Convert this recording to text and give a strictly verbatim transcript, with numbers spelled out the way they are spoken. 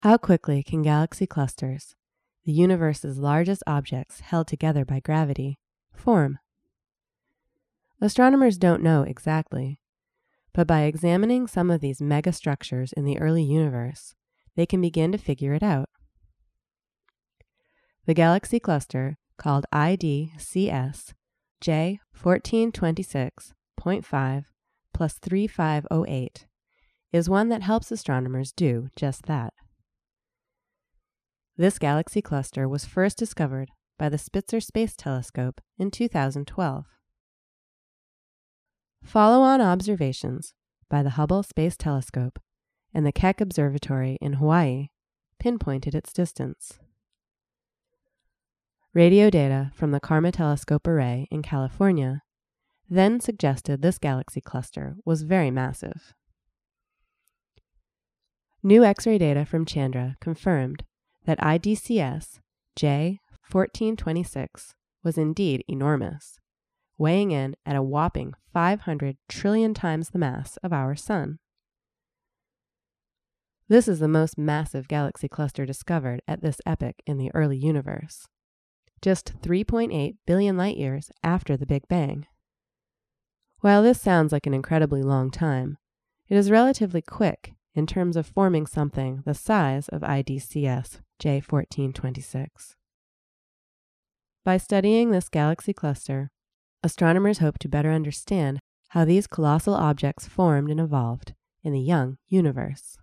How quickly can galaxy clusters, the universe's largest objects held together by gravity, form? Astronomers don't know exactly, but by examining some of these megastructures in the early universe, they can begin to figure it out. The galaxy cluster, called I D C S J fourteen twenty-six point five plus three five zero eight, is one that helps astronomers do just that. This galaxy cluster was first discovered by the Spitzer Space Telescope in two thousand twelve. Follow-on observations by the Hubble Space Telescope and the Keck Observatory in Hawaii pinpointed its distance. Radio data from the Karma Telescope Array in California then suggested this galaxy cluster was very massive. New X-ray data from Chandra confirmed that I D C S J fourteen twenty-six was indeed enormous, weighing in at a whopping five hundred trillion times the mass of our Sun. This is the most massive galaxy cluster discovered at this epoch in the early universe, just three point eight billion light-years after the Big Bang. While this sounds like an incredibly long time, it is relatively quick in terms of forming something the size of I D C S J fourteen twenty-six. By studying this galaxy cluster, astronomers hope to better understand how these colossal objects formed and evolved in the young universe.